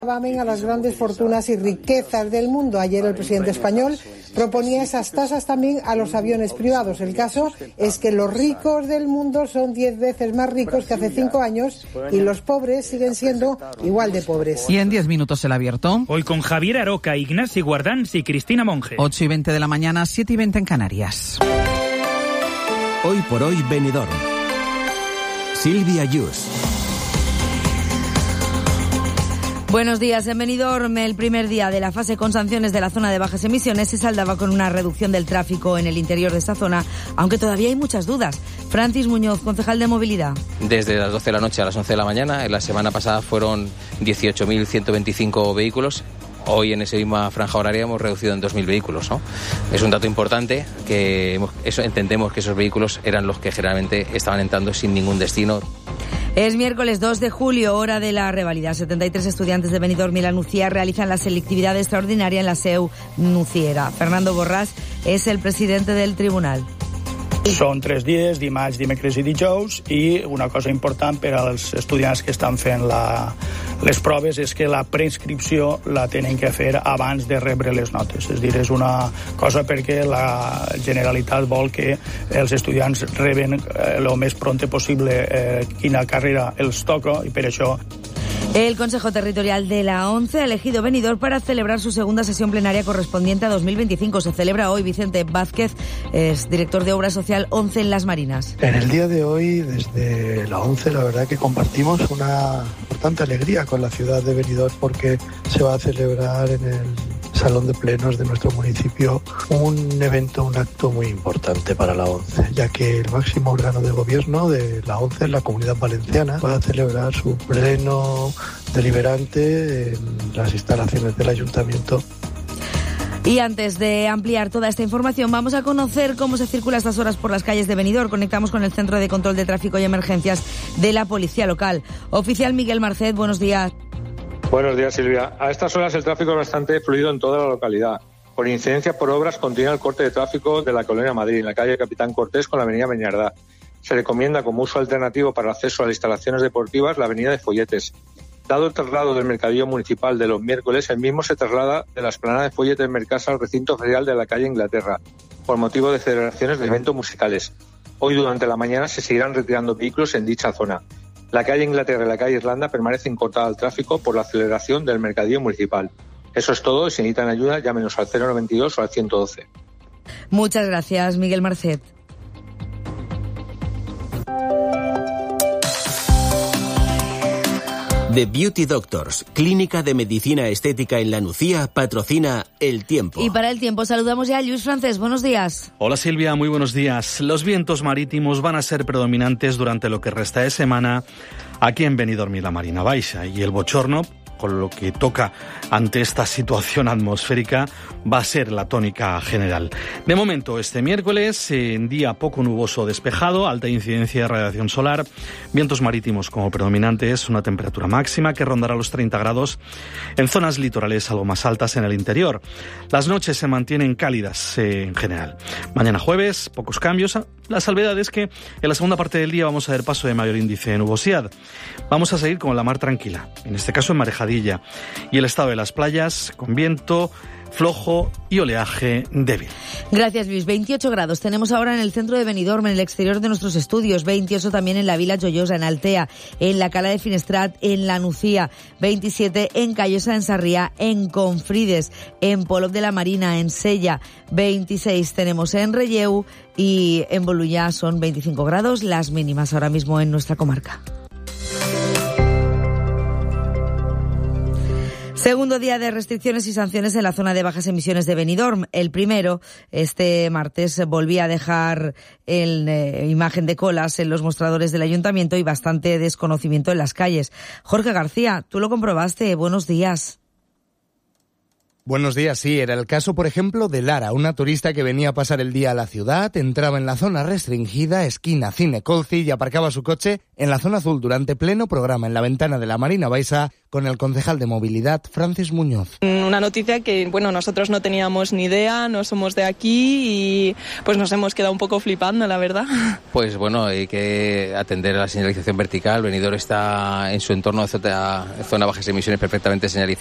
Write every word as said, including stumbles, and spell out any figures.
gravamen a las grandes fortunas y riquezas del mundo. Ayer el presidente español proponía esas tasas también a los aviones privados. El caso es que los ricos del mundo son diez veces más ricos que hace cinco años y los pobres siguen siendo igual de pobres. Y en diez minutos el abierto. Hoy con Javier Aroca, Ignacio Guardans y Cristina Monge. ocho y veinte de la mañana, siete y veinte en Canarias. Hoy por hoy Benidorm. Silvia Yus. Buenos días. En Benidorm, el primer día de la fase con sanciones de la zona de bajas emisiones se saldaba con una reducción del tráfico en el interior de esta zona, aunque todavía hay muchas dudas. Francis Muñoz, concejal de Movilidad. Desde las doce de la noche a las once de la mañana, en la semana pasada fueron dieciocho mil ciento veinticinco vehículos. Hoy en esa misma franja horaria hemos reducido en dos mil vehículos, ¿no? Es un dato importante, que hemos, eso, entendemos que esos vehículos eran los que generalmente estaban entrando sin ningún destino. Es miércoles dos de julio, hora de la reválida. setenta y tres estudiantes de Benidorm y la Nucía realizan la selectividad extraordinaria en la S E U Nuciera. Fernando Borràs és el presidente del tribunal. Són tres dies, dimarts, dimecres i dijous, i una cosa important per als estudiants que estan fent la, les proves és que la preinscripció la tenen que fer abans de rebre les notes. És a dir, és una cosa perquè la Generalitat vol que els estudiants reben el més pront possible eh, quina carrera els toca, i per això... El Consejo Territorial de la ONCE ha elegido Benidorm para celebrar su segunda sesión plenaria correspondiente a dos mil veinticinco. Se celebra hoy. Vicente Vázquez es director de Obra Social ONCE en Las Marinas. En el día de hoy, desde la ONCE, la verdad que compartimos una importante alegría con la ciudad de Benidorm porque se va a celebrar en el Salón de Plenos de nuestro municipio un evento, un acto muy importante para la ONCE, ya que el máximo órgano de gobierno de la ONCE, la Comunidad Valenciana, va a celebrar su pleno deliberante en las instalaciones del Ayuntamiento. Y antes de ampliar toda esta información, vamos a conocer cómo se circula a estas horas por las calles de Benidorm. Conectamos con el Centro de Control de Tráfico y Emergencias de la Policía Local. Oficial Miguel Marcet, buenos días. Buenos días, Silvia. A estas horas el tráfico es bastante fluido en toda la localidad. Por incidencia por obras continúa el corte de tráfico de la Colonia Madrid, en la calle Capitán Cortés con la avenida Beñardá. Se recomienda como uso alternativo para el acceso a las instalaciones deportivas la avenida de Folletes. Dado el traslado del mercadillo municipal de los miércoles, el mismo se traslada de la explanada de Folletes Mercasa al recinto ferial de la calle Inglaterra, por motivo de celebraciones de eventos musicales. Hoy durante la mañana se seguirán retirando vehículos en dicha zona. La calle Inglaterra y la calle Irlanda permanecen cortadas al tráfico por la celebración del mercadillo municipal. Eso es todo, y si necesitan ayuda, llámenos al cero noventa y dos o al ciento doce. Muchas gracias, Miguel Marcet. The Beauty Doctors, clínica de medicina estética en La Nucía, patrocina El Tiempo. Y para El Tiempo saludamos ya a Lluís Francés. Buenos días. Hola Silvia, muy buenos días. Los vientos marítimos van a ser predominantes durante lo que resta de semana aquí en Benidorm y la Marina Baixa, y el bochorno, con lo que toca ante esta situación atmosférica, va a ser la tónica general. De momento, este miércoles, en día poco nuboso despejado, alta incidencia de radiación solar, vientos marítimos como predominantes, una temperatura máxima que rondará los treinta grados en zonas litorales algo más altas en el interior. Las noches se mantienen cálidas eh, en general. Mañana jueves, pocos cambios. La salvedad es que en la segunda parte del día vamos a ver paso de mayor índice de nubosidad. Vamos a seguir con la mar tranquila, en este caso en Marejadilla, y el estado de las playas con viento flojo y oleaje débil. Gracias, Luis. veintiocho grados tenemos ahora en el centro de Benidorm, en el exterior de nuestros estudios. veintiocho también en la Vila Joiosa, en Altea, en la Cala de Finestrat, en La Nucía. veintisiete en Callosa, en Sarriá, en Confrides, en Polop de la Marina, en Sella. veintiséis tenemos en Relleu, y en Bolulla son veinticinco grados, las mínimas ahora mismo en nuestra comarca. Segundo día de restricciones y sanciones en la zona de bajas emisiones de Benidorm. El primero, este martes, volvía a dejar el, eh, imagen de colas en los mostradores del ayuntamiento y bastante desconocimiento en las calles. Jorge García, tú lo comprobaste. Buenos días. Buenos días, sí, era el caso, por ejemplo, de Lara, una turista que venía a pasar el día a la ciudad, entraba en la zona restringida, esquina Cine Colci, y aparcaba su coche en la zona azul durante pleno programa en la ventana de la Marina Baixa con el concejal de movilidad, Francis Muñoz. Una noticia que, bueno, nosotros no teníamos ni idea, no somos de aquí y pues nos hemos quedado un poco flipando, la verdad. Pues bueno, hay que atender a la señalización vertical. Benidorm está en su entorno de zona, zona bajas emisiones perfectamente señalizada.